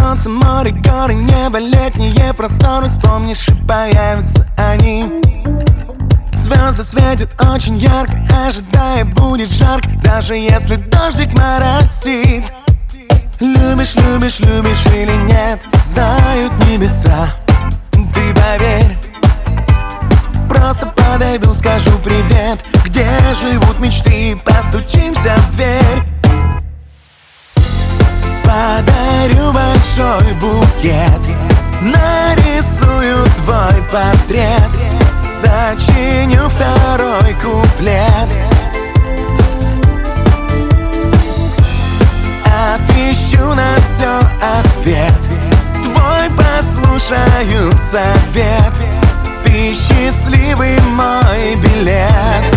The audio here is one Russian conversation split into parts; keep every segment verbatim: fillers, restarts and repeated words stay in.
Солнце, море, горы, небо, летние просторы. Вспомнишь, и появятся они. Звезды светят очень ярко, ожидая, будет жарко, даже если дождик моросит. Любишь, любишь, любишь или нет, знают небеса. Ты поверь, просто подойду, скажу привет. Где живут мечты, постучимся в дверь. Подарю большой букет, нарисую твой портрет, сочиню второй куплет. Отыщу на все ответ, твой послушаю совет. Ты счастливый мой билет.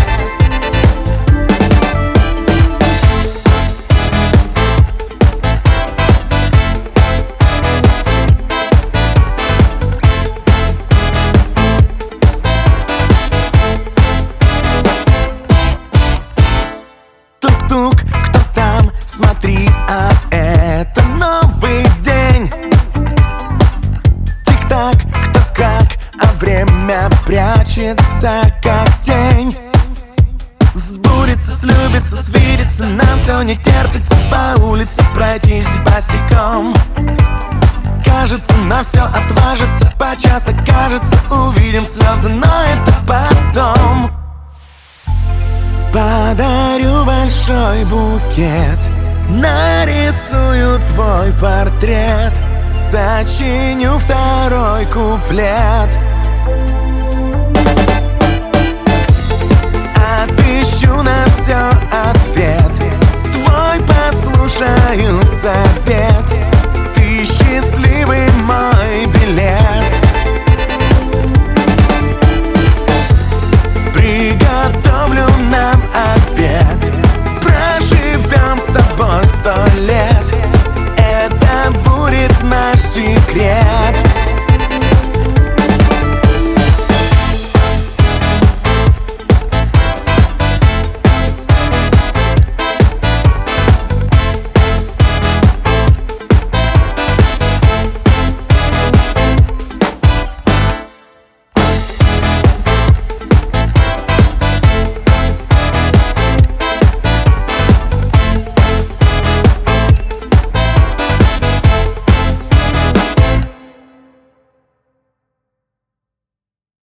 Тук-тук, кто там? Смотри, а это новый день. Тик-так, кто как, а время прячется, как тень. Сбудется, слюбится, свидится, нам все не терпится по улице пройтись босиком. Кажется, на все отважится, по часу кажется, увидим слезы, но это потом. Подарю большой букет, нарисую твой портрет, сочиню второй куплет. Отыщу на все ответ, твой послушаю совет. Ты счастливый мой билет. Приготовлю нам обед, проживем с тобой сто лет. Это будет наш секрет.